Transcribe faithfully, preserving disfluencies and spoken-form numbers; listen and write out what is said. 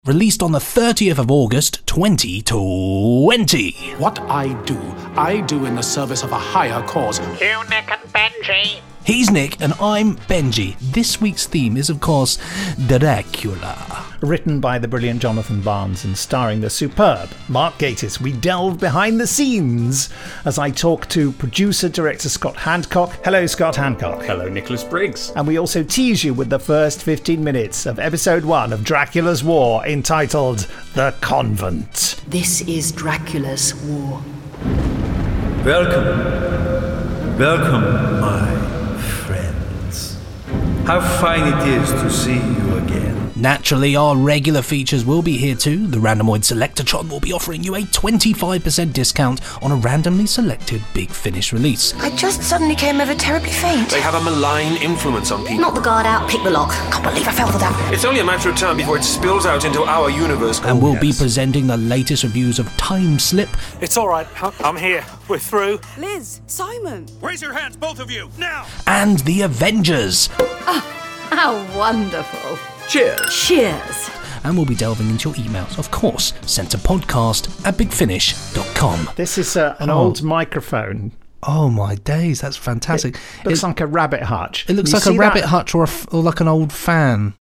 Released on the thirtieth of August, twenty twenty. What I do, I do in the service of a higher cause. You, Nick and Benji. He's Nick and I'm Benji. This week's theme is, of course, Dracula. Written by the brilliant Jonathan Barnes and starring the superb Mark Gatiss, we delve behind the scenes as I talk to producer-director Scott Handcock. Hello, Scott Handcock. Hello, Nicholas Briggs. And we also tease you with the first fifteen minutes of episode one of Dracula's War, entitled The Convent. This is Dracula's War. Welcome. Welcome, my friends. How fine it is to see you again. Naturally, our regular features will be here too. The Randomoid Selectatron will be offering you a twenty-five percent discount on a randomly selected Big Finish release. I just suddenly came over terribly faint. They have a malign influence on people. Knock the guard out, pick the lock. Can't believe I fell for that. It's only a matter of time before it spills out into our universe. And oh, we'll yes. be presenting the latest reviews of Time Slip. It's all right. I'm here. We're through. Liz, Simon. Raise your hands, both of you, now. And The Avengers. Oh, how wonderful. Cheers. Cheers. And we'll be delving into your emails, of course, sent to podcast at big finish dot com. This is uh, an oh. old microphone. Oh my days, that's fantastic. It looks it, like a rabbit hutch. It looks you like a rabbit that? hutch or, a, or like an old fan.